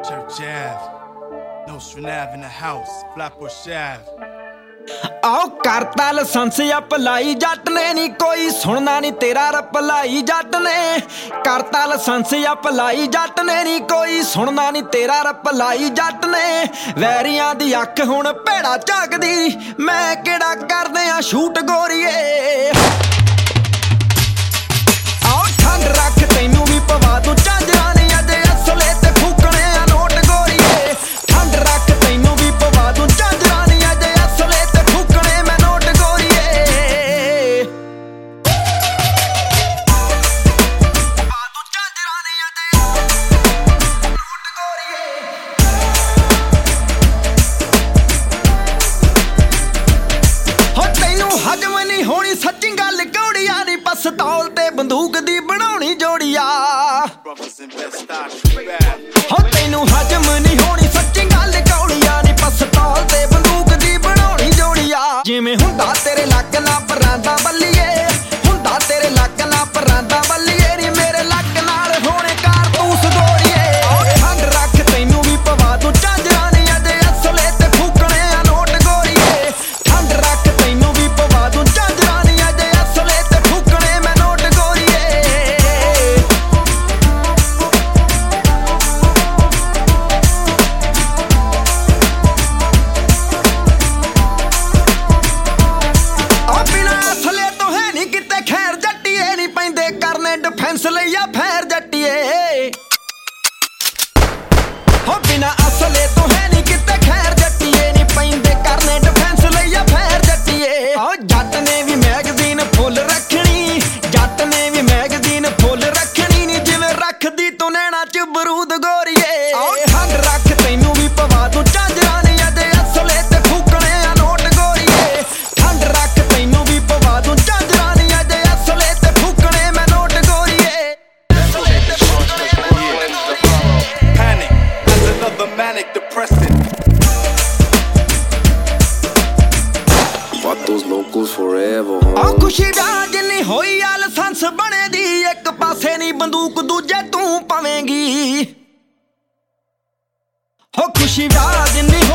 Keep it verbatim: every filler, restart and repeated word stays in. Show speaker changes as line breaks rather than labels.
Church Ave, Nostrand Ave in the house, Flatbush Ave.
आओ करता licence अपलाई जट ने नी कोई सुनना नी तेरा रपलाई जट ने करता लाइसेंस अपलाई जट ने नी कोई सुनना नी तेरा रपलाई जट ने वैरियां दी अख हुण भेड़ा झाकदी मैं केड़ा करदे आ शूट गोरीए आओ ठंड रख तैनू भी पवा दूं झांजरा नी अजे असले ते फूकणे आ नोट गोरीए ठंड रख तैनू भी पवा दूं झांजरा नी अजे असले ते फूकणे मैं नोट गोरीए पवा दूं झांजरा नी अजे नोट गोरीए हो तैनू हजम नहीं होनी सच्ची गल कौड़िया नी पस्तौल ते बंदूक दी बनाउणी जोड़िया हो तैनू हजम नहीं होनी सच्ची गल कौड़िया नी पस्तौल ते बंदूक दी बनाउणी जोड़िया जिवें हुंदा तेरे लक ना परांदा बल्लीए हुंदा तेरे लक ना परांदा बल्लीए नी मेरे लक नाल होणे कारतूस गोरीए ठंड रख तैनू भी पवा दूं झांजरा नी अजे असले ते फूकणे आ नोट गोरीए ठंड रख तैनू भी पवा दूं झांजरा नी अजे असले ते फूकणे मैं नोट गोरीए आ बिना असले तो है नी किते खैर जट्टीए नी पैंदे करने डिफेंस लईया फैर जट्टीए हो बिना असले तो है नी किते खैर जट्टीए नी पैंदे करने डिफेंस लईया फैर जट्टीए ओ जट ने भी मैगजीन फुल रखनी जट ने भी मैगजीन फुल रखनी नी जिवें रखदी तू नैना च बरूद गोरीए ओ ठंड रख तैनू भी पवा दूं झांजरा नी अजे असले ते फूकणे आ नोट गोरीए ठंड रख तैनू भी पवा दूं झांजरा नी अजे असले ते फूकणे मैं नोट गोरीए असले ते फूकणे मैं नोट गोरीए
Panic, that's another manic depressant.
Fuck those locals forever,
ਆ
huh?
ਖੁਸ਼ੀ ਵਿਆਹ ਜਿੰਨੀ ਹੋਈ ਆ ਲਾਇਸੈਂਸ ਬਣੇ ਦੀ ਇੱਕ ਪਾਸੇ ਨੀ ਬੰਦੂਕ ਦੂਜੇ ਤੂੰ ਪਵੇਂਗੀ ਹੋ ਖੁਸ਼ੀ ਵਿਆਹ ਜਿੰਨੀ